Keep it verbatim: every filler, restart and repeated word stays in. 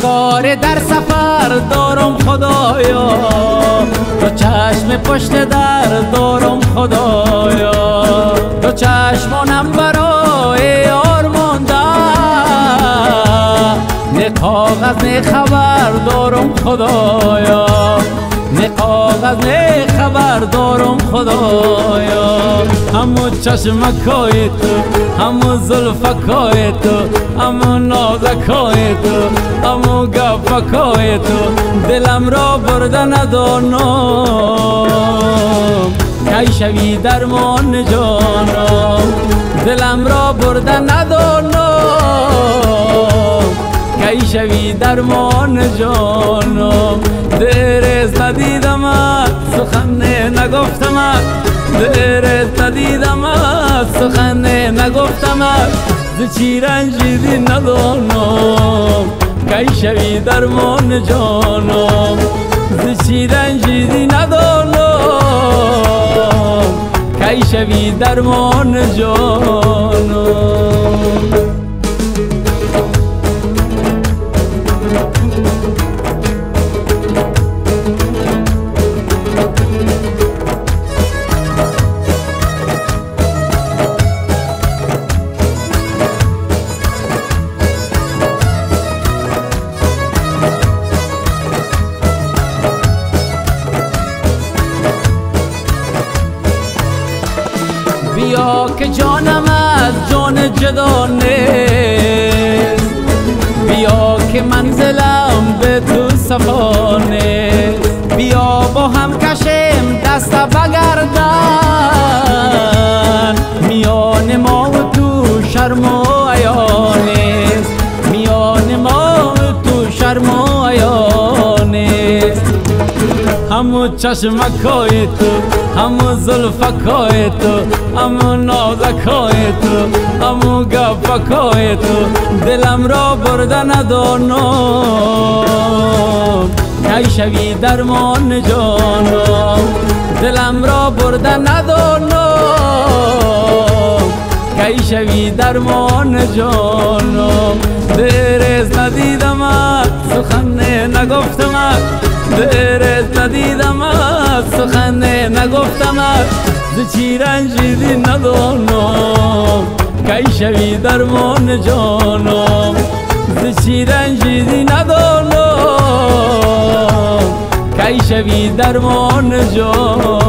کار در سفر دارم خدایا، دو چشم پشت در دارم خدایا، دو چشمانم برای یار مانده، نه کاغذ نه خبر دارم خدایا، نه کاغذ نه خبر دارم خدایا. همو چشمکای تو، همو زلفکای تو، همو نازکای تو، همو گپکای تو، دلم را برده ندانم کی شوی درمان جانم، دلم را برده ندانم کی شوی درمان جانم. دیرست ندیدمت سخن نگفتمت، دیرست ندیدمت سخن نگفتمت، ز چی رنجیدی ندانم کی شوی درمان جانم، ز چی رنجیدی ندانم کی شوی درمان جانم. بیا که جانم از جان جدا نیست، بیا که منزلم به تو صفا نیست، بیا با هم کشیم دست بگردن، میان ما و تو شرم و حیا نیست، میان ما و تو شرم و حیا نیست. همو چشمکای تو، همو زلفکای تو، همو نازکای تو، همو گپکای تو، دلم را برده ندانم کی شوی درمان جانم، دلم را برده ندانم کی شوی درمان جانم. دیرست ندیدمت سخن نگفتمت، دیرست ندیدمت سخن نگفتمت، ز چی رنجیدی ندانم کی شوی درمان جانم، ز چی رنجیدی ندانم کی شوی درمان جانم.